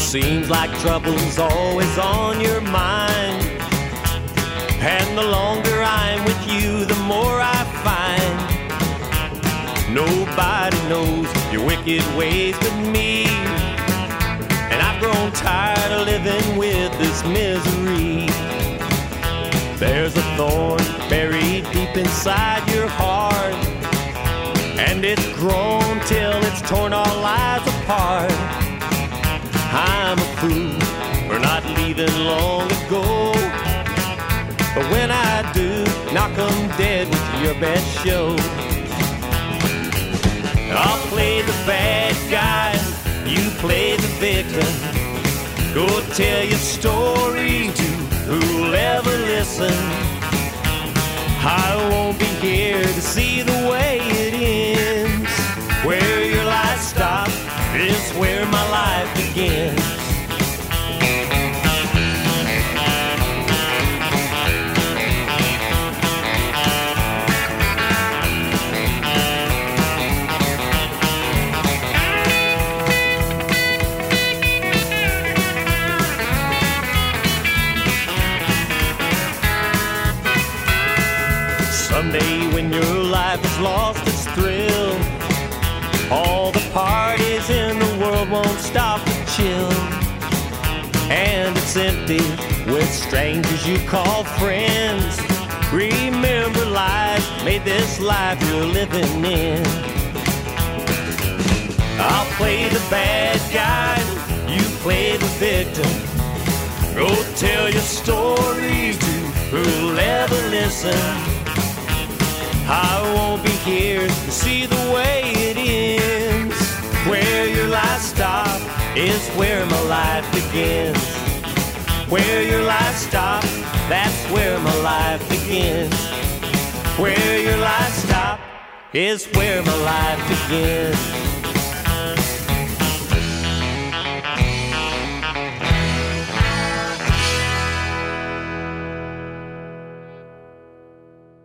Seems like trouble's always on your mind, and the longer I'm with you, the more I find nobody knows your wicked ways but me. And I've grown tired of living with this misery. There's a thorn buried deep inside your heart, and it's grown till it's torn our lives apart. I'm a fool for not leaving long ago, but when I do, knock 'em dead with your best show. I'll play the bad guy, you play the victim. Go tell your story to who'll ever listen. I won't be here to see the way it ends. Where your life stops is where my life begins. Someday when your life has lost its thrill, all the parties in the world won't stop to chill, and it's empty with strangers you call friends. Remember, life made this life you're living in. I'll play the bad guy, you play the victim. Go tell your story to who'll ever listen. I won't be here to see the way it ends. Where your life stops is where my life begins. Where your life stops, that's where my life begins. Where your life stops is where my life begins.